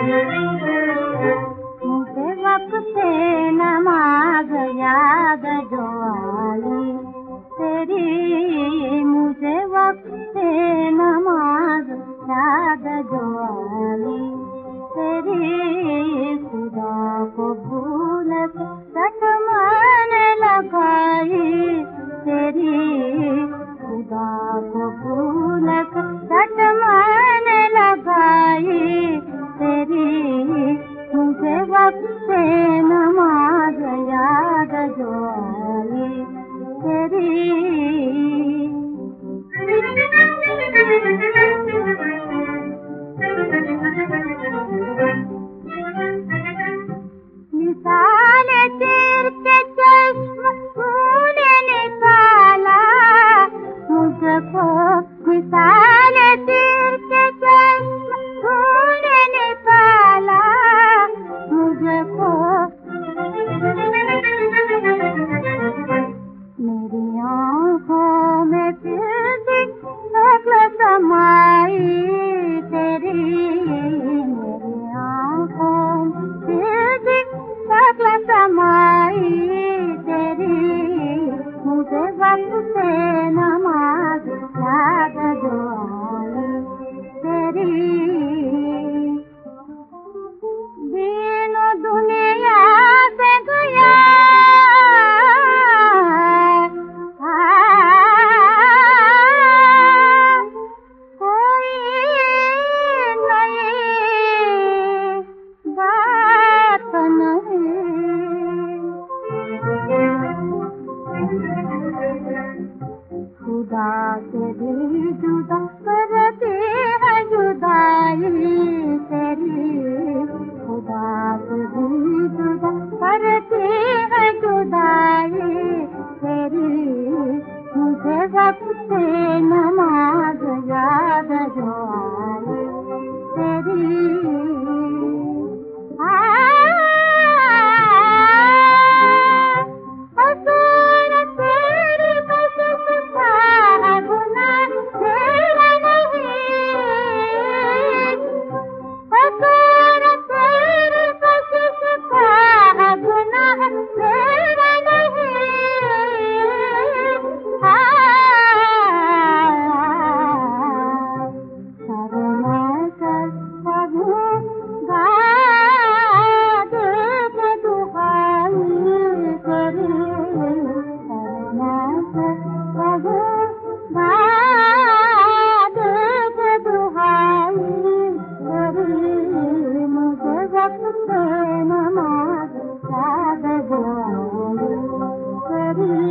मुझे वक्त से नमाज याद जो आई तेरी, मुझे वक्त से नमाज याद जो आई तेरी, खुदा को भूल सट मान लगाई तेरी, खुदा को भूल सट मान लगाई तेरी, मुझे वक्त से नमाज याद जो आई तेरी। मिसाल तेर के चश्म तूने निकाला मुझको, मिसाल तेर के चश्म तूने निकाला मुझको, मेरी आँखों में फिर भी नक्ल समाई तेरी, मेरी आँखों में फिर भी नक्ल समाई तेरी, मुझे वक्त से नमाज याद जो आई तेरी। दीनों दुनिया से गया कोई नई बात नहीं, खुदा से भी जुदा करती है जुदाई तेरी, खुदा से भी जुदा करती है जुदाई तेरी, मुझे वक्त से नमाज याद जो आई तेरी। नमाज याद जो आई तेरी।